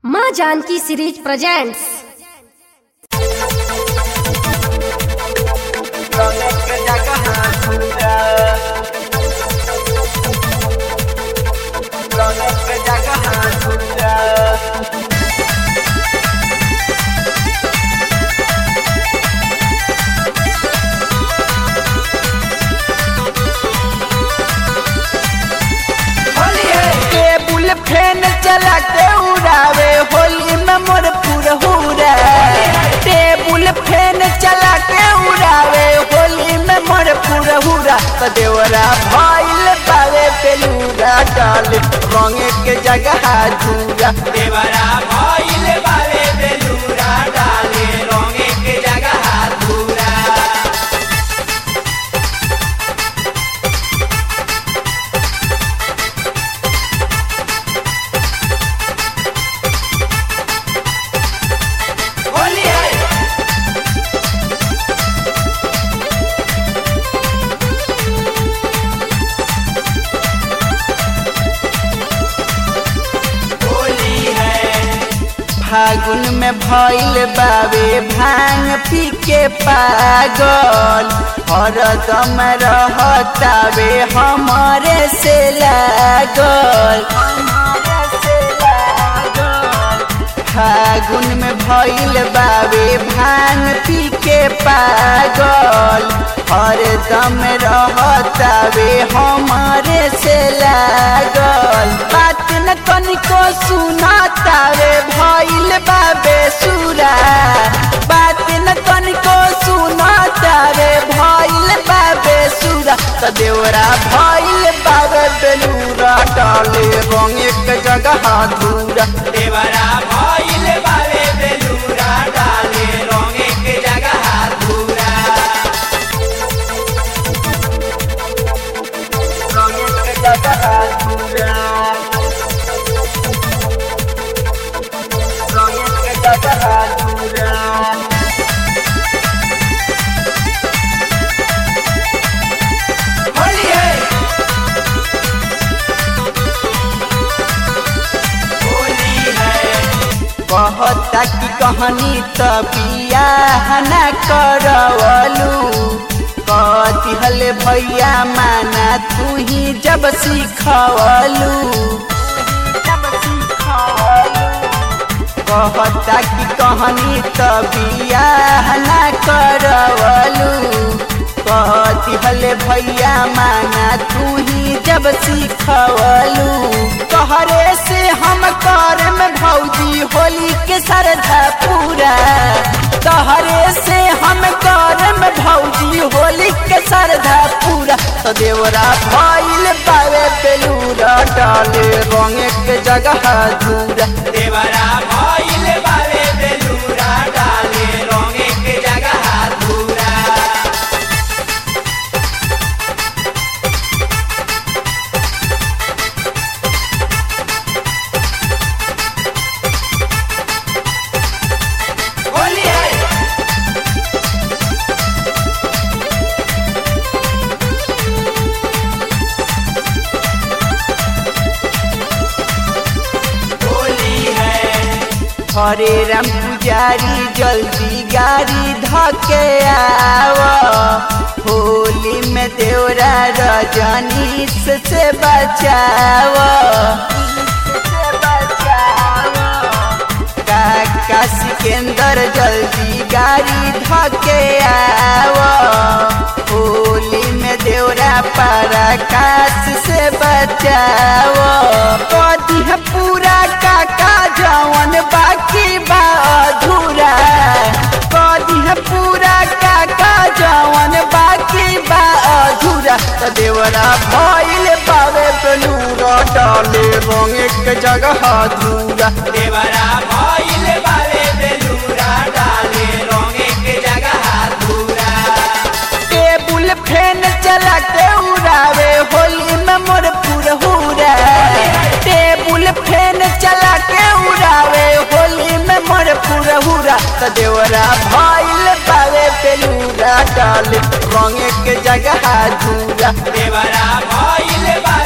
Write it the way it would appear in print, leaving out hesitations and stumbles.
माँ Janaki series presents. Fan चला के उड़ावे होली में मोर पुरहुरा। टेबुल फैन चला के उड़ावे होली में मोर पुरहुरा। तो देवरा भइल बावे बेलूरा डाल रंगे के जगह झूरा। देवरा भइल बावे बेलूरा डाले रंगे के जगह धूरा। फागुन में भइल बावे भांग पी के पागल। हरदम रहतावे हमरे से लागल। फागुन में भइल बावे भांग पी के पागल। हरदम रहतावे हमरे से लागल। बात न तनिको सुनातावे भइल बाबे सुरा। बात न तनिको सुनातावे भइल बाबे सुरा। त देवरा भइल बाबे बेलूरा डाले रंगे के जगह धूरा। देवरा भइल बावे बेलूरा डाले रंगे के जगह धूरा। रंगे के जगह धूरा। रंगे के जगह धूरा। कहता कि कहानी त बियाह न करवलू। कथी हले भैया माना तू ही जब सिखवलू। कहता कि कहानी त बियाह न करवलू। कथी हले भैया माना तू ही जब सिखवलू। तोहरे से हम कर में भौजी होली के सरधा पूरा। तोहरे से हम कर में भौजी होली के सरधा पूरा। तो देवरा भइल बावे बेलूरा डाले रंगे के जगह धूरा। देवरा भइल बावे बेलूरा डाले रंगे के जगह धूरा। हरे राम पुजारी जल्दी गाड़ी धके आव। होली में देवरा रजनीश से बचाव। काका सिकंदर जल्दी गाड़ी धके आव। होली में देवरा पराकाश से बचाव। कदी है पूरा काका जवन बाकी बा अधूरा। कदी है पूरा काका जवन बाकी बा अधूरा। त देवरा भइल बावे बेलूरा डाले रंगे के जगह धूरा। देवरा भइल बावे बेलूरा डाले रंगे के जगह धूरा। टेबुल फैन चला के उड़ावे होली में मोर पुरहुरा। टेबुल फैन चला के उड़ावे होली में मोर पुरहुरा। त देवरा भइल बावे बेलूरा डाले रंगे के जगह धूरा। देवरा भइल बावे